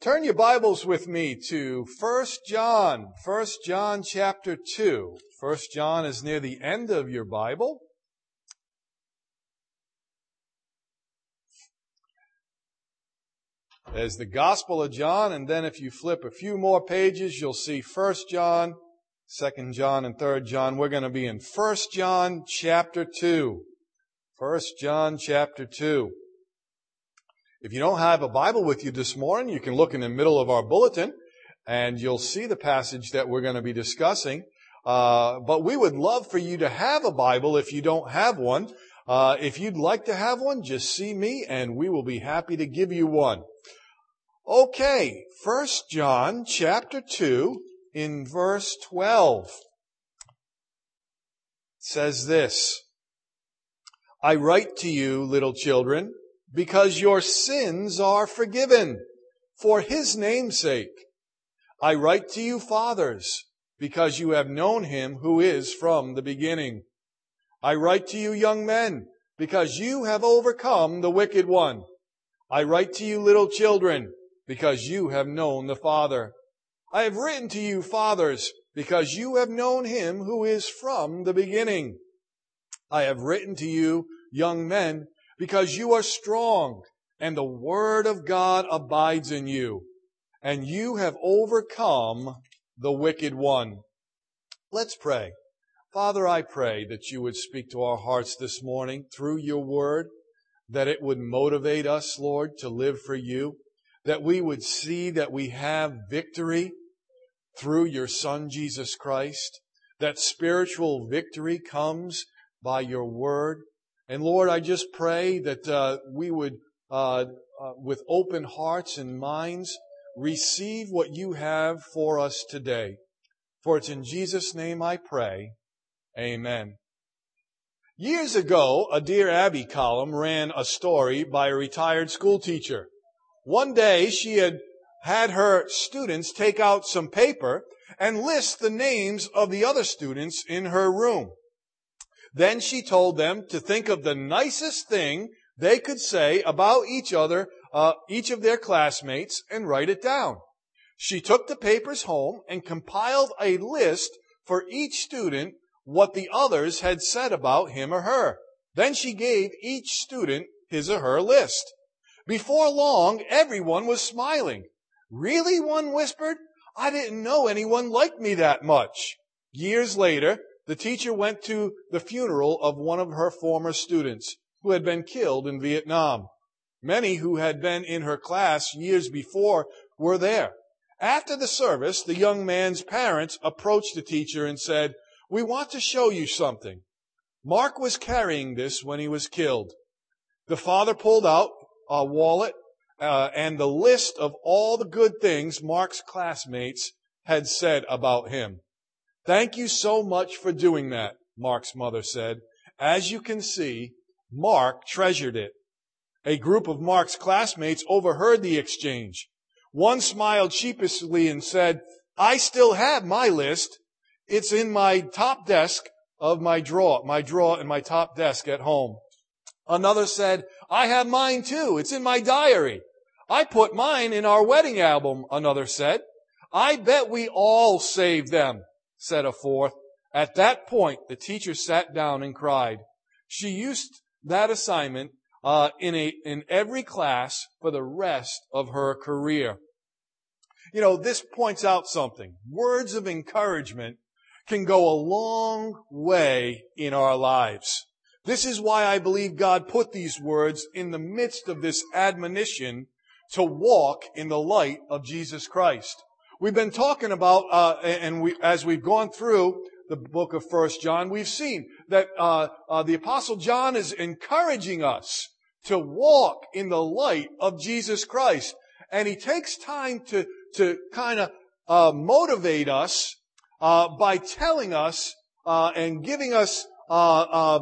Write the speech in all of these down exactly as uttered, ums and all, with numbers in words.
Turn your Bibles with me to First John, First John chapter two. First John is near the end of your Bible. There's the Gospel of John, and then if you flip a few more pages, you'll see First John, Second John, and Third John. We're going to be in First John chapter two. First John chapter two. If you don't have a Bible with you this morning, you can look in the middle of our bulletin, and you'll see the passage that we're going to be discussing. Uh, but we would love for you to have a Bible if you don't have one. Uh, if you'd like to have one, just see me, and we will be happy to give you one. Okay, First John chapter two, in verse twelve, says this: I write to you, little children, because your sins are forgiven, for His name's sake. I write to you, fathers, because you have known Him who is from the beginning. I write to you, young men, because you have overcome the wicked one. I write to you, little children, because you have known the Father. I have written to you, fathers, because you have known Him who is from the beginning. I have written to you, young men, because you are strong, and the Word of God abides in you, and you have overcome the wicked one. Let's pray. Father, I pray that you would speak to our hearts this morning through your Word, that it would motivate us, Lord, to live for you, that we would see that we have victory through your Son, Jesus Christ, that spiritual victory comes by your Word. And Lord, I just pray that uh, we would, uh, uh, with open hearts and minds, receive what you have for us today. For it's in Jesus' name I pray. Amen. Years ago, a Dear Abby column ran a story by a retired school teacher. One day, she had had her students take out some paper and list the names of the other students in her room. Then she told them to think of the nicest thing they could say about each other, uh, each of their classmates, and write it down. She took the papers home and compiled a list for each student what the others had said about him or her. Then she gave each student his or her list. Before long, everyone was smiling. Really? One whispered. I didn't know anyone liked me that much. Years later, the teacher went to the funeral of one of her former students who had been killed in Vietnam. Many who had been in her class years before were there. After the service, the young man's parents approached the teacher and said, "We want to show you something." Mark was carrying this when he was killed. The father pulled out a wallet uh, and the list of all the good things Mark's classmates had said about him. "Thank you so much for doing that," Mark's mother said. As you can see, Mark treasured it. A group of Mark's classmates overheard the exchange. One smiled sheepishly and said, "I still have my list. It's in my top desk of my drawer, my drawer in my top desk at home." Another said, "I have mine too. It's in my diary. I put mine in our wedding album," another said. "I bet we all saved them," said a fourth. At that point, the teacher sat down and cried. She used that assignment uh, in a in every class for the rest of her career. You know, this points out something. Words of encouragement can go a long way in our lives. This is why I believe God put these words in the midst of this admonition to walk in the light of Jesus Christ. We've been talking about, uh, and we, as we've gone through the book of First John, we've seen that uh, uh, the Apostle John is encouraging us to walk in the light of Jesus Christ. And he takes time to, to kind of uh, motivate us uh, by telling us uh, and giving us uh, uh,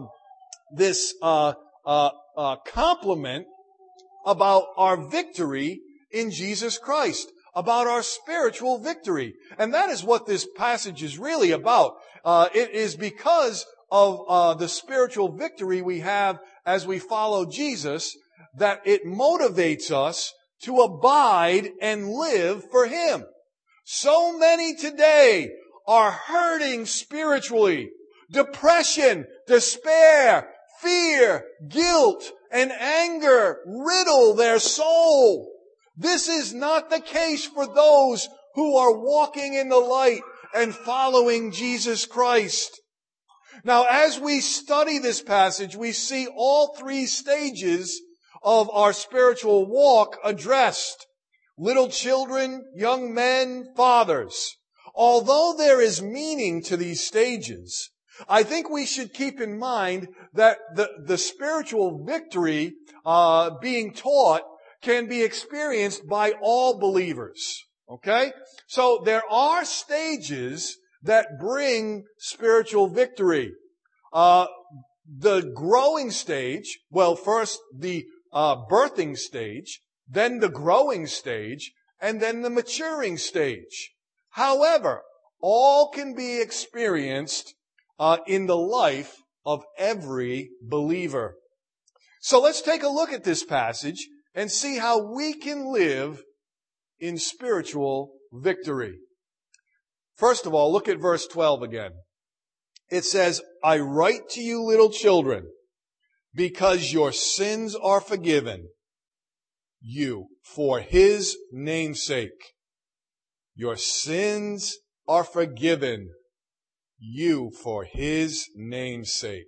this uh, uh, uh, compliment about our victory in Jesus Christ, about our spiritual victory. And that is what this passage is really about. Uh, it is because of uh, the spiritual victory we have as we follow Jesus that it motivates us to abide and live for Him. So many today are hurting spiritually. Depression, despair, fear, guilt, and anger riddle their soul. This is not the case for those who are walking in the light and following Jesus Christ. Now, as we study this passage, we see all three stages of our spiritual walk addressed. Little children, young men, fathers. Although there is meaning to these stages, I think we should keep in mind that the, the spiritual victory uh, being taught can be experienced by all believers. Okay? So there are stages that bring spiritual victory. Uh, the growing stage, well, first the uh, birthing stage, then the growing stage, and then the maturing stage. However, all can be experienced uh, in the life of every believer. So let's take a look at this passage and see how we can live in spiritual victory. First of all, look at verse twelve again. It says, I write to you, little children, because your sins are forgiven you for His name's sake. Your sins are forgiven you for His name's sake.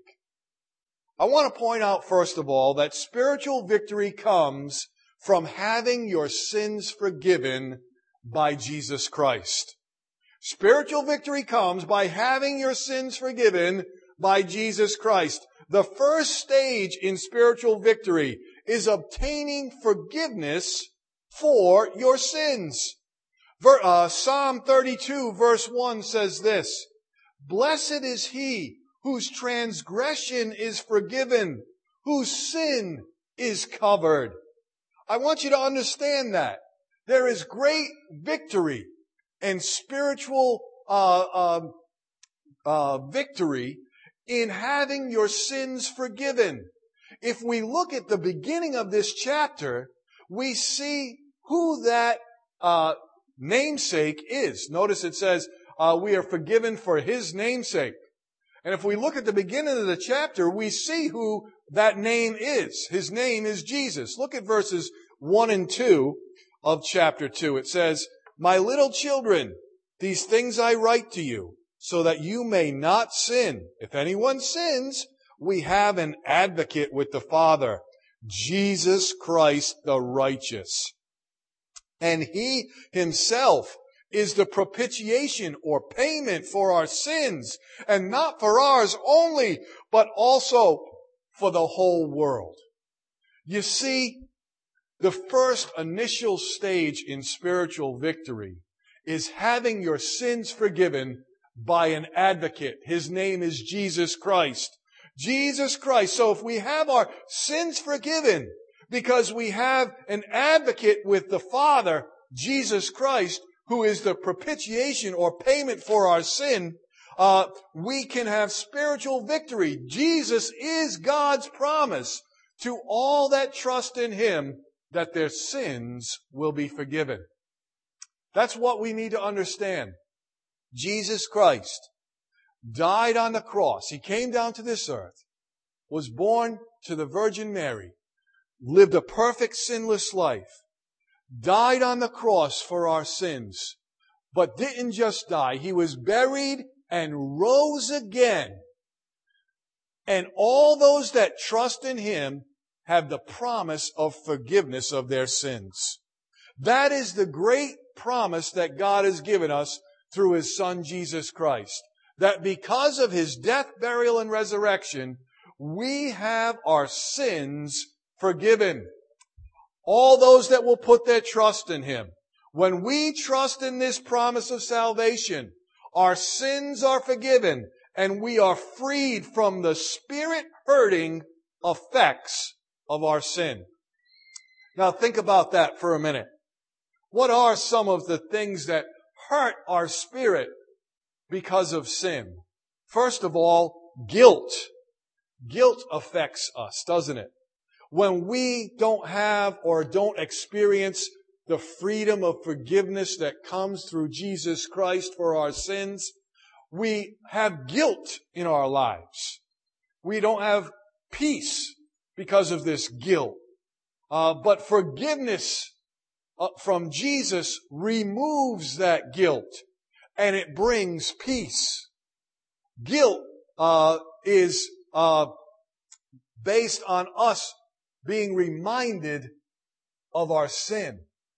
I want to point out, first of all, that spiritual victory comes from having your sins forgiven by Jesus Christ. Spiritual victory comes by having your sins forgiven by Jesus Christ. The first stage in spiritual victory is obtaining forgiveness for your sins. Ver, uh, Psalm thirty-two verse one says this, Blessed is he whose transgression is forgiven, whose sin is covered. I want you to understand that. There is great victory and spiritual uh, uh, uh, victory in having your sins forgiven. If we look at the beginning of this chapter, we see who that uh, namesake is. Notice it says, uh, we are forgiven for His namesake. And if we look at the beginning of the chapter, we see who that name is. His name is Jesus. Look at verses one and two of chapter two. It says, My little children, these things I write to you, so that you may not sin. If anyone sins, we have an advocate with the Father, Jesus Christ the righteous. And He Himself is the propitiation or payment for our sins, and not for ours only, but also for the whole world. You see, the first initial stage in spiritual victory is having your sins forgiven by an advocate. His name is Jesus Christ. Jesus Christ. So if we have our sins forgiven because we have an advocate with the Father, Jesus Christ, who is the propitiation or payment for our sin, uh, we can have spiritual victory. Jesus is God's promise to all that trust in Him that their sins will be forgiven. That's what we need to understand. Jesus Christ died on the cross. He came down to this earth, was born to the Virgin Mary, lived a perfect sinless life, died on the cross for our sins, but didn't just die. He was buried and rose again. And all those that trust in Him have the promise of forgiveness of their sins. That is the great promise that God has given us through His Son, Jesus Christ. That because of His death, burial, and resurrection, we have our sins forgiven. All those that will put their trust in Him. When we trust in this promise of salvation, our sins are forgiven and we are freed from the spirit-hurting effects of our sin. Now think about that for a minute. What are some of the things that hurt our spirit because of sin? First of all, guilt. Guilt affects us, doesn't it? when we don't have or don't experience the freedom of forgiveness that comes through Jesus Christ for our sins, we have guilt in our lives. We don't have peace because of this guilt. Uh, but forgiveness uh, from Jesus removes that guilt, and it brings peace. Guilt uh, is uh, based on us being reminded of our sin.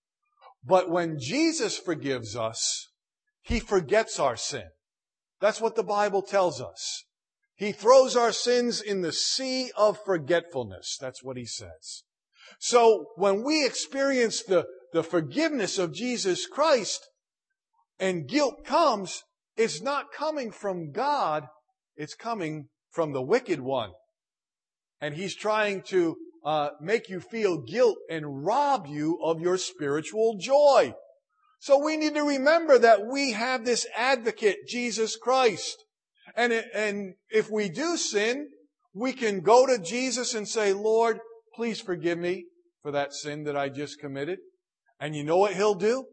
But when Jesus forgives us, He forgets our sin. That's what the Bible tells us. He throws our sins in the sea of forgetfulness. That's what He says. So when we experience the, the forgiveness of Jesus Christ and guilt comes, it's not coming from God, it's coming from the wicked one. And he's trying to uh, make you feel guilt and rob you of your spiritual joy. So we need to remember that we have this advocate, Jesus Christ. And, it, and if we do sin, we can go to Jesus and say, Lord, please forgive me for that sin that I just committed. And you know what He'll do?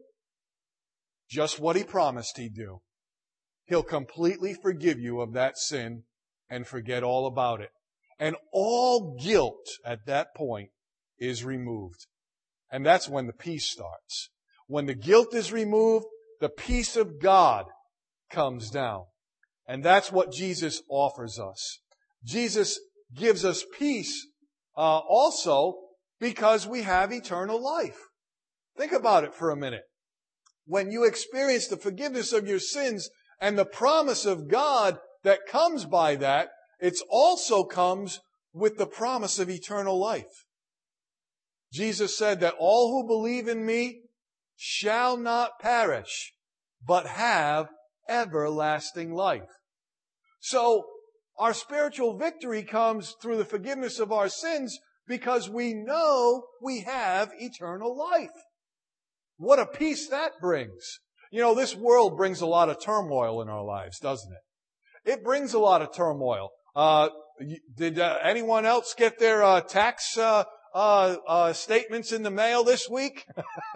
Just what He promised He'd do. He'll completely forgive you of that sin and forget all about it. And all guilt at that point is removed. And that's when the peace starts. When the guilt is removed, the peace of God comes down. And that's what Jesus offers us. Jesus gives us peace uh, also because we have eternal life. Think about it for a minute. When you experience the forgiveness of your sins and the promise of God that comes by that, it also comes with the promise of eternal life. Jesus said that all who believe in me shall not perish, but have everlasting life. So, our spiritual victory comes through the forgiveness of our sins because we know we have eternal life. What a peace that brings. You know, this world brings a lot of turmoil in our lives, doesn't it? It brings a lot of turmoil. Uh, did uh, anyone else get their uh, tax uh, uh, uh, statements in the mail this week?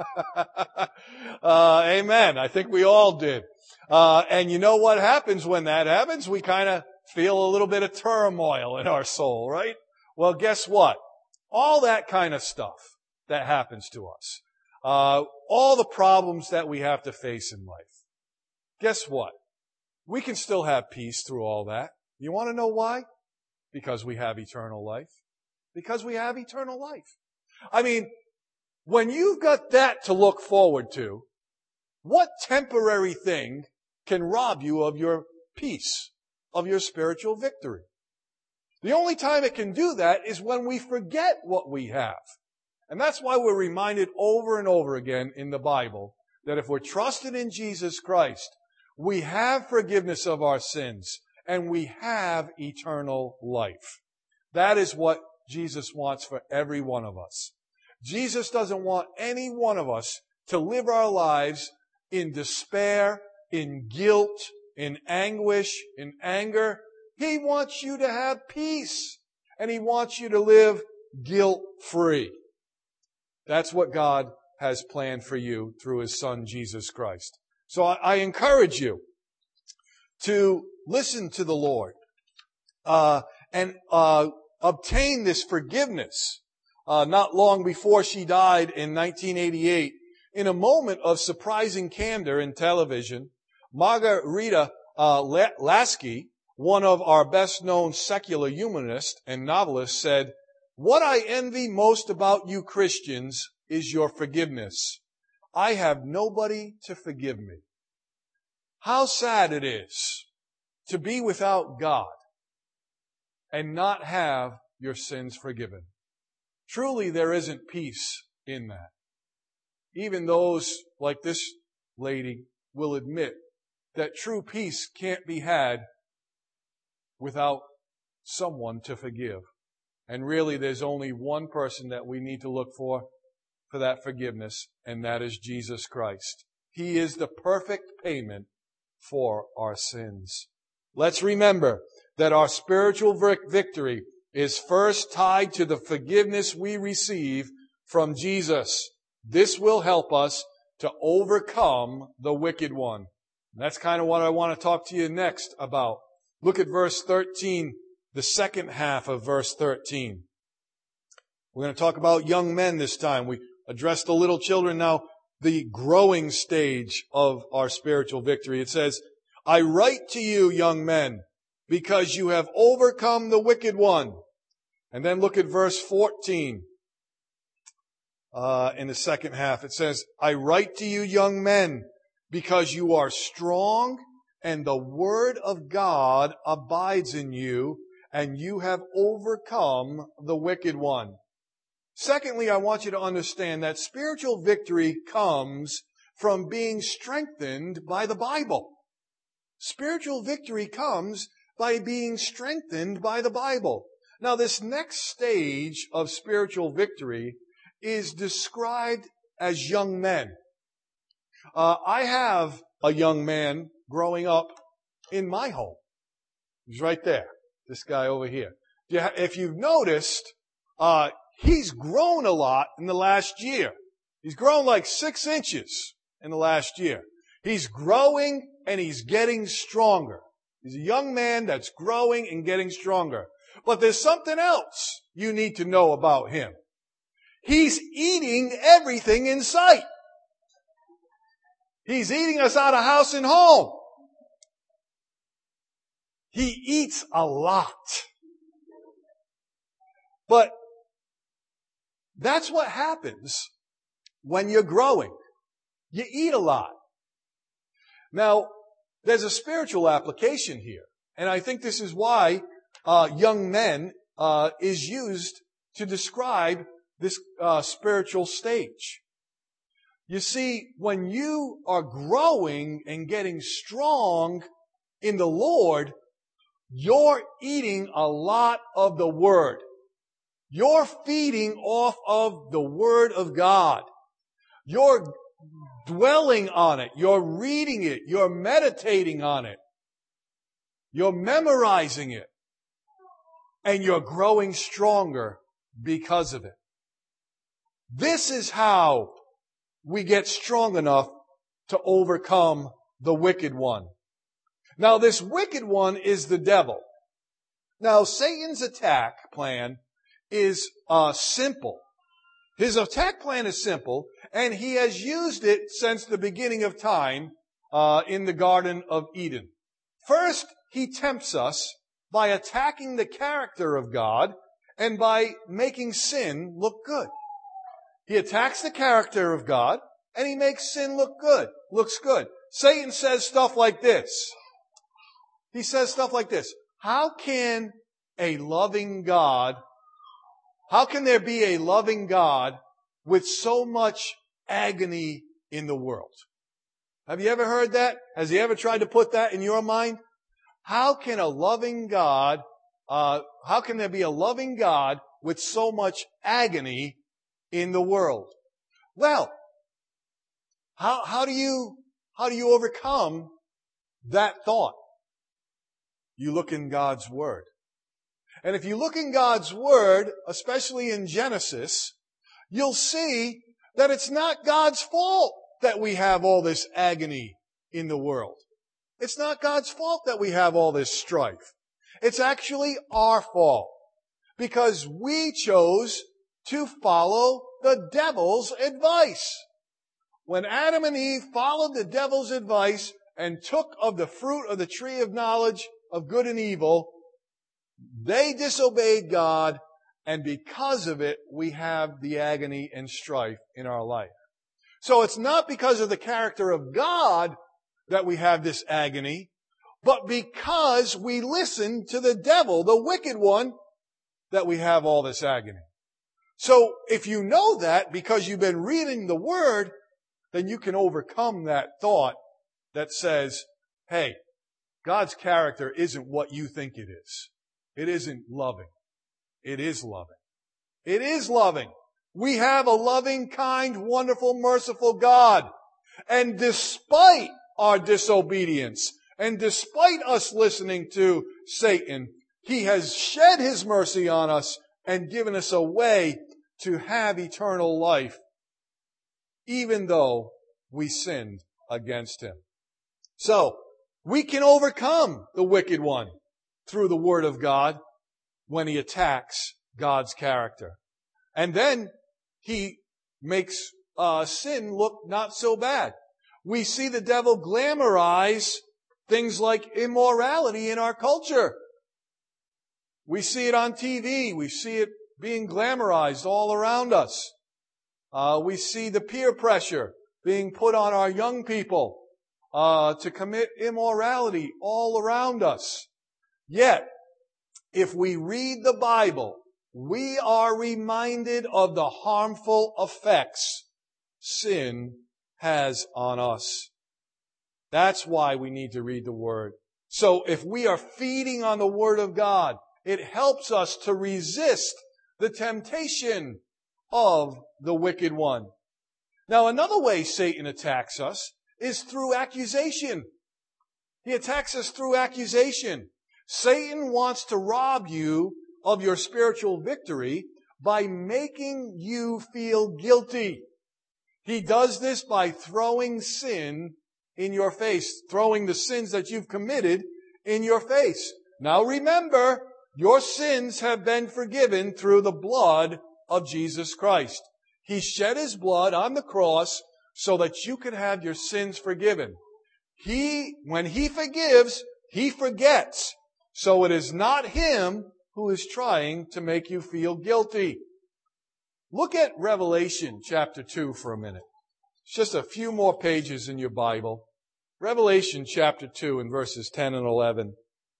uh, amen. I think we all did. Uh, and you know what happens when that happens? We kind of feel a little bit of turmoil in our soul, right? Well, guess what? All that kind of stuff that happens to us, uh, all the problems that we have to face in life, guess what? We can still have peace through all that. You want to know why? Because we have eternal life. Because we have eternal life. I mean, when you've got that to look forward to, what temporary thing can rob you of your peace, of your spiritual victory? The only time it can do that is when we forget what we have. And that's why we're reminded over and over again in the Bible that if we're trusted in Jesus Christ, we have forgiveness of our sins and we have eternal life. That is what Jesus wants for every one of us. Jesus doesn't want any one of us to live our lives in despair, in guilt, in anguish, in anger. He wants you to have peace, and He wants you to live guilt-free. That's what God has planned for you through His Son, Jesus Christ. So I, I encourage you to listen to the Lord uh, and uh, obtain this forgiveness. Uh, not long before she died in nineteen eighty-eight, in a moment of surprising candor in television, Margarita uh, Lasky, one of our best-known secular humanists and novelists, said, "What I envy most about you Christians is your forgiveness. I have nobody to forgive me." How sad it is to be without God and not have your sins forgiven. Truly, there isn't peace in that. Even those like this lady will admit that true peace can't be had without someone to forgive. And really, there's only one person that we need to look for for that forgiveness, and that is Jesus Christ. He is the perfect payment for our sins. Let's remember that our spiritual victory is first tied to the forgiveness we receive from Jesus. This will help us to overcome the wicked one. And that's kind of what I want to talk to you next about. Look at verse thirteen, the second half of verse thirteen. We're going to talk about young men this time. We addressed the little children, now the growing stage of our spiritual victory. It says, I write to you, young men, because you have overcome the wicked one. And then look at verse fourteen. Uh, in the second half, it says, I write to you, young men, because you are strong and the word of God abides in you, and you have overcome the wicked one. Secondly, I want you to understand that spiritual victory comes from being strengthened by the Bible. Spiritual victory comes by being strengthened by the Bible. Now, this next stage of spiritual victory is described as young men. Uh, I have a young man growing up in my home. He's right there. This guy over here. If you've noticed, uh, he's grown a lot in the last year. He's grown like six inches in the last year. He's growing and he's getting stronger. He's a young man that's growing and getting stronger. But there's something else you need to know about him. He's eating everything in sight. He's eating us out of house and home. He eats a lot. But that's what happens when you're growing. You eat a lot. Now, there's a spiritual application here. And I think this is why uh, young men uh, is used to describe this uh, spiritual stage. You see, when you are growing and getting strong in the Lord, you're eating a lot of the Word. You're feeding off of the Word of God. You're dwelling on it. You're reading it. You're meditating on it. You're memorizing it. And you're growing stronger because of it. This is how we get strong enough to overcome the wicked one. Now, this wicked one is the devil. Now, Satan's attack plan is uh, simple. His attack plan is simple, and he has used it since the beginning of time uh, in the Garden of Eden. First, he tempts us by attacking the character of God and by making sin look good. He attacks the character of God, and he makes sin look good, looks good. Satan says stuff like this. He says stuff like this. How can a loving God, how can there be a loving God with so much agony in the world? Have you ever heard that? Has he ever tried to put that in your mind? How can a loving God, uh, how can there be a loving God with so much agony in the world? Well, how, how do you, how do you overcome that thought? You look in God's Word. And if you look in God's Word, especially in Genesis, you'll see that it's not God's fault that we have all this agony in the world. It's not God's fault that we have all this strife. It's actually our fault because we chose to follow the devil's advice. When Adam and Eve followed the devil's advice and took of the fruit of the tree of knowledge of good and evil, they disobeyed God, and because of it, we have the agony and strife in our life. So it's not because of the character of God that we have this agony, but because we listen to the devil, the wicked one, that we have all this agony. So if you know that because you've been reading the Word, then you can overcome that thought that says, hey, God's character isn't what you think it is. It isn't loving. It is loving. It is loving. We have a loving, kind, wonderful, merciful God. And despite our disobedience, and despite us listening to Satan, He has shed His mercy on us and given us a way to have eternal life, even though we sinned against Him. So, we can overcome the wicked one through the Word of God when he attacks God's character. And then he makes uh, sin look not so bad. We see the devil glamorize things like immorality in our culture. We see it on T V. We see it being glamorized all around us. Uh, we see the peer pressure being put on our young people uh, to commit immorality all around us. Yet, if we read the Bible, we are reminded of the harmful effects sin has on us. That's why we need to read the Word. So if we are feeding on the Word of God, it helps us to resist the temptation of the wicked one. Now, another way Satan attacks us is through accusation. He attacks us through accusation. Satan wants to rob you of your spiritual victory by making you feel guilty. He does this by throwing sin in your face, throwing the sins that you've committed in your face. Now remember, your sins have been forgiven through the blood of Jesus Christ. He shed His blood on the cross so that you could have your sins forgiven. He, when He forgives, He forgets. So it is not Him who is trying to make you feel guilty. Look at Revelation chapter two for a minute. It's just a few more pages in your Bible. Revelation chapter two and verses ten and eleven.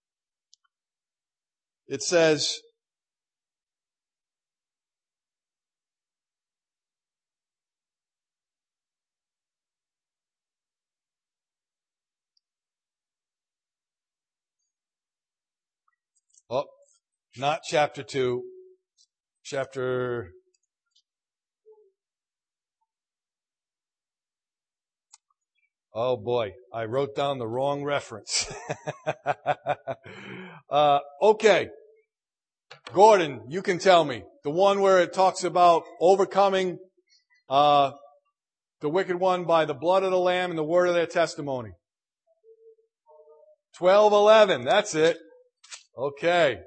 It says, oh, not chapter two, chapter, oh boy, I wrote down the wrong reference. uh, okay. Gordon, you can tell me. The one where it talks about overcoming uh, the wicked one by the blood of the Lamb and the word of their testimony. twelve eleven, that's it. Okay.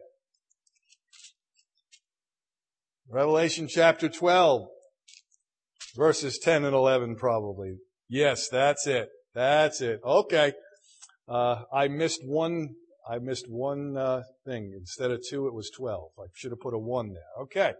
Revelation chapter twelve, verses ten and eleven probably. Yes, that's it. That's it. Okay. Uh, I missed one, I missed one, uh, thing. Instead of two, it was twelve. I should have put a one there. Okay.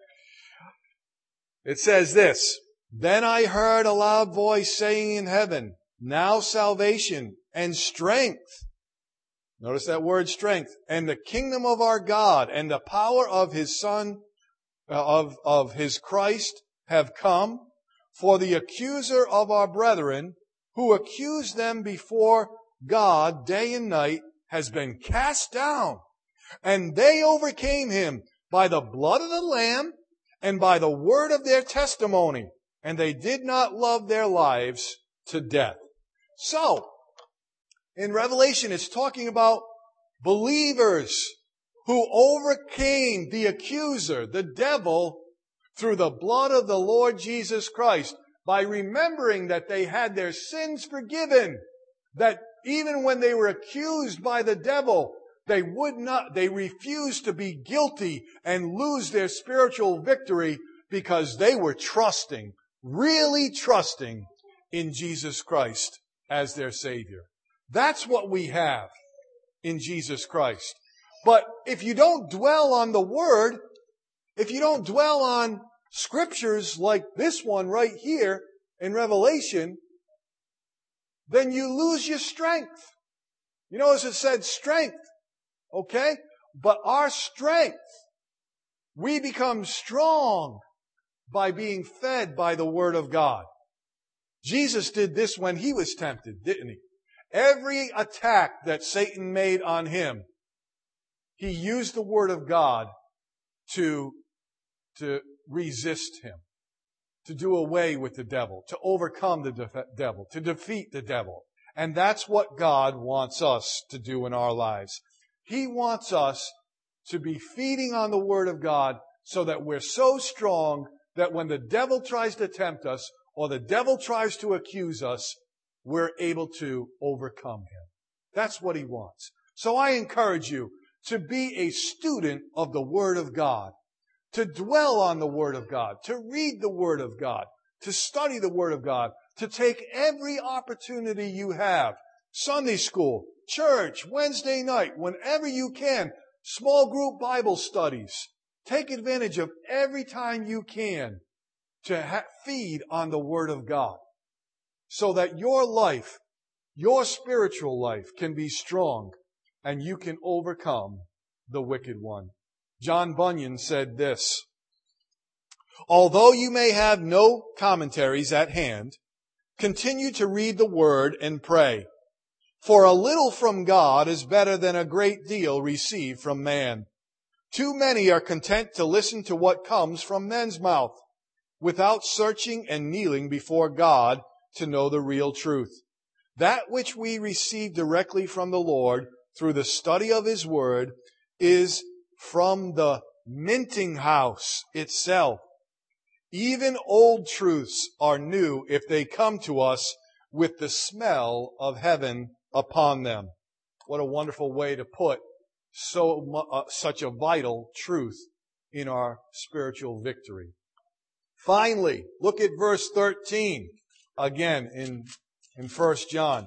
It says this, Then I heard a loud voice saying in heaven, Now salvation and strength. Notice that word strength. And the kingdom of our God and the power of His Son, uh, of, of His Christ have come. For the accuser of our brethren, who accused them before God day and night, has been cast down. And they overcame him by the blood of the Lamb and by the word of their testimony. And they did not love their lives to death. So, in Revelation, it's talking about believers who overcame the accuser, the devil, through the blood of the Lord Jesus Christ, by remembering that they had their sins forgiven, that even when they were accused by the devil, they would not, they refused to be guilty and lose their spiritual victory because they were trusting, really trusting in Jesus Christ as their Savior. That's what we have in Jesus Christ. But if you don't dwell on the Word, if you don't dwell on scriptures like this one right here in Revelation, then you lose your strength. You notice it said strength, okay? But our strength, we become strong by being fed by the Word of God. Jesus did this when He was tempted, didn't He? Every attack that Satan made on Him, He used the Word of God to, to resist him, to do away with the devil, to overcome the def- devil, to defeat the devil. And that's what God wants us to do in our lives. He wants us to be feeding on the Word of God so that we're so strong that when the devil tries to tempt us or the devil tries to accuse us, we're able to overcome him. That's what he wants. So I encourage you to be a student of the Word of God, to dwell on the Word of God, to read the Word of God, to study the Word of God, to take every opportunity you have, Sunday school, church, Wednesday night, whenever you can, small group Bible studies. Take advantage of every time you can to ha- feed on the Word of God so that your life, your spiritual life can be strong and you can overcome the wicked one. John Bunyan said this, "Although you may have no commentaries at hand, continue to read the Word and pray. For a little from God is better than a great deal received from man. Too many are content to listen to what comes from men's mouth, without searching and kneeling before God to know the real truth. That which we receive directly from the Lord through the study of His Word is from the minting house itself. Even old truths are new if they come to us with the smell of heaven upon them." What a wonderful way to put so uh, such a vital truth in our spiritual victory. Finally, look at verse thirteen again in in First John.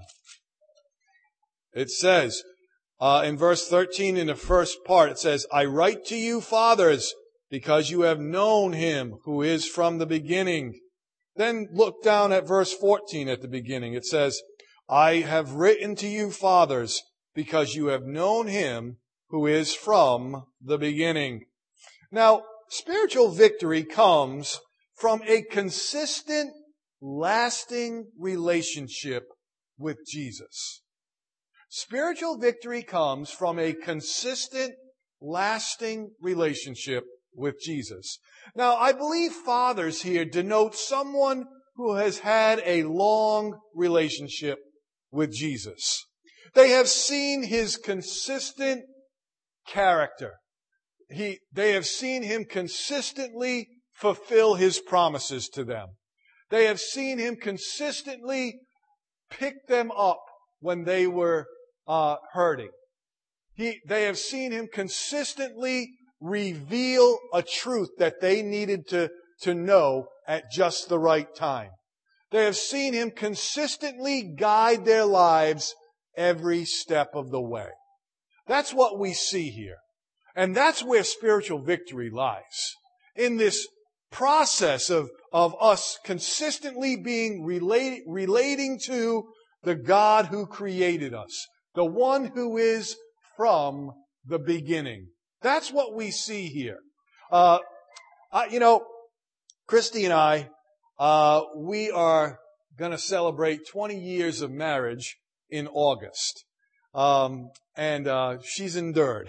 It says uh, in verse thirteen, in the first part, it says, "I write to you, fathers, because you have known Him who is from the beginning." Then look down at verse fourteen at the beginning. It says, "I have written to you, fathers, because you have known Him who is from the beginning." Now, spiritual victory comes from a consistent, lasting relationship with Jesus. Spiritual victory comes from a consistent, lasting relationship with Jesus. Now, I believe fathers here denote someone who has had a long relationship with Jesus. They have seen His consistent character. He, they have seen Him consistently fulfill His promises to them. They have seen Him consistently pick them up when they were uh, hurting. He, they have seen Him consistently reveal a truth that they needed to, to know at just the right time. They have seen Him consistently guide their lives every step of the way. That's what we see here. And that's where spiritual victory lies. In this process of, of us consistently being relate, relating to the God who created us, the one who is from the beginning. That's what we see here. Uh, I, you know, Christy and I, uh, we are going to celebrate twenty years of marriage in August. Um, and uh, she's endured.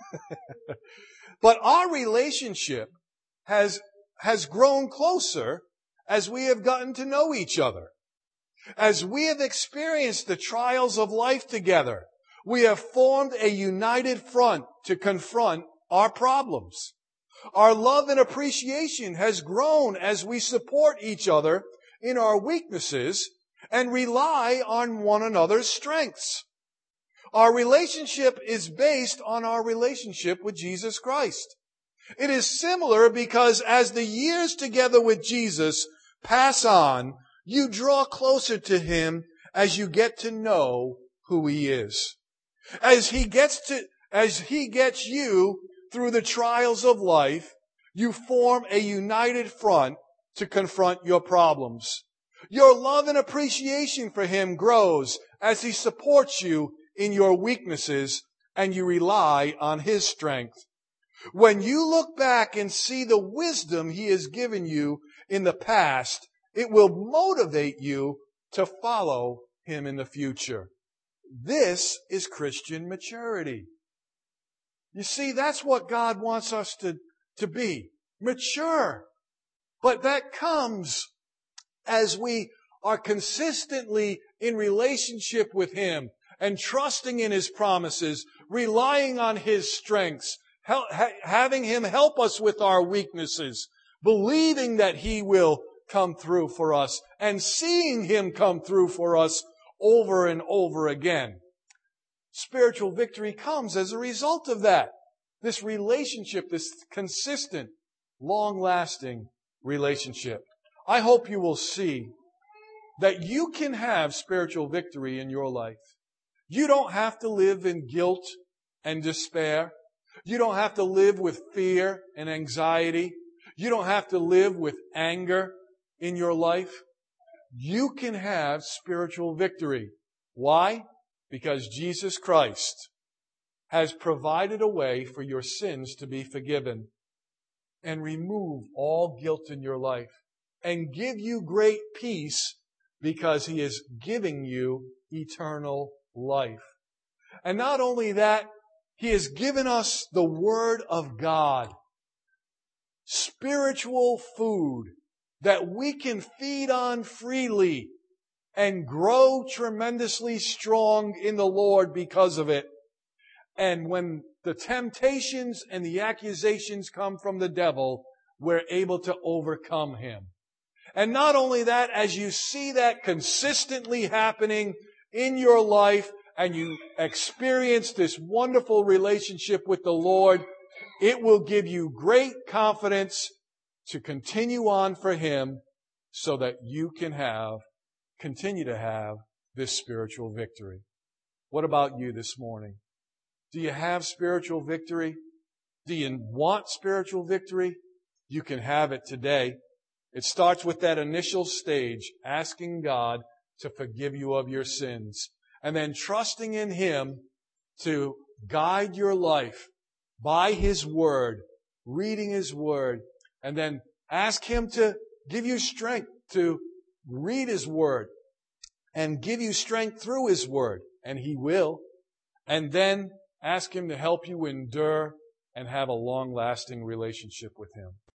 But our relationship has has grown closer as we have gotten to know each other. As we have experienced the trials of life together, we have formed a united front to confront our problems. Our love and appreciation has grown as we support each other in our weaknesses and rely on one another's strengths. Our relationship is based on our relationship with Jesus Christ. It is similar because as the years together with Jesus pass on, you draw closer to Him as you get to know who He is. As He gets to, as He gets you through the trials of life, you form a united front to confront your problems. Your love and appreciation for Him grows as He supports you in your weaknesses and you rely on His strength. When you look back and see the wisdom He has given you in the past, it will motivate you to follow Him in the future. This is Christian maturity. You see, that's what God wants us to, to be. Mature. But that comes as we are consistently in relationship with Him and trusting in His promises, relying on His strengths, Hel- ha- having Him help us with our weaknesses, believing that He will come through for us, and seeing Him come through for us over and over again. Spiritual victory comes as a result of that. This relationship, this consistent, long-lasting relationship. I hope you will see that you can have spiritual victory in your life. You don't have to live in guilt and despair. You don't have to live with fear and anxiety. You don't have to live with anger in your life. You can have spiritual victory. Why? Because Jesus Christ has provided a way for your sins to be forgiven and remove all guilt in your life and give you great peace because He is giving you eternal life. And not only that, He has given us the Word of God, spiritual food that we can feed on freely and grow tremendously strong in the Lord because of it. And when the temptations and the accusations come from the devil, we're able to overcome him. And not only that, as you see that consistently happening in your life and you experience this wonderful relationship with the Lord, it will give you great confidence to continue on for Him so that you can have, continue to have this spiritual victory. What about you this morning? Do you have spiritual victory? Do you want spiritual victory? You can have it today. It starts with that initial stage, asking God to forgive you of your sins, and then trusting in Him to guide your life by His Word, reading His Word, and then ask Him to give you strength to read His Word and give you strength through His Word, and He will. And then ask Him to help you endure and have a long-lasting relationship with Him.